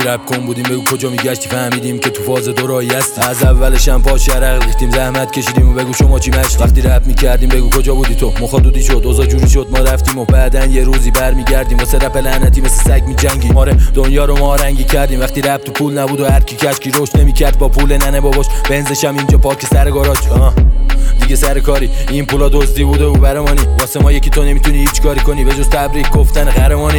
رپ کن بودیم بگو کجا میگشتی، فهمیدیم که تو فاز دورایی هستی. از اولش هم پاش شرق ریختیم، زحمت کشیدیم و بگو شما چی مشتی. وقتی رپ میکردیم بگو کجا بودی تو، مخادودی شد اوضاع جوری شد ما رفتیم و بعدن یه روزی برمیگردیم واسه رپ لعنتی مثل سگ میجنگیم. آره دنیا رو ما رنگی کردیم وقتی رپ تو پول نبود و هر کی کشکی روش نمیکرد با پول ننه باباش. بنزش هم اینجا پاک سر گاراژ دیگه سر کاری، این پولا دزدی بوده و برمانی. واسه ما یکی تو نمیتونی هیچ کاری کنی به جز تبریک گفتن قهرمانی.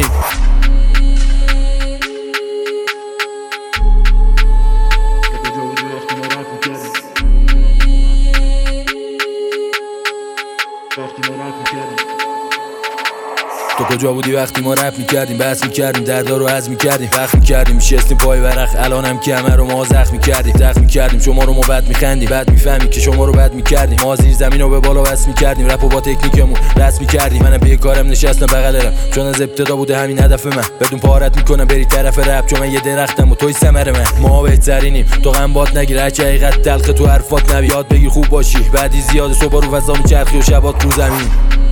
تو کجا بودی وقتی ما رپ میکردیم، بحث میکردیم، دردا رو هضم میکردیم، وقت میکردیم میشستیم پای ورق، الانم که همه رو ما زخم میکردیم شما رو ما بد میخندیم، بعد میفهمی که شما رو بد میکردیم. ما زیر زمین رو به بالا بس میکردیم، رپو با تکنیکمون رسم میکردیم. منم پی کارم نشستم بغل رپ چون از ابتدا بوده همین هدف من. بدون پارت میکنم بری طرف رپ چون من یه درختم و توی ثمر من. ما بهترینیم تو غمبات نگیر، هرچی حقیقت تلخ تو حرفات نبی، یاد بگیر خوب باشی بعدی زیاد صبح رو فضا میچرخی و شبات رو زمین.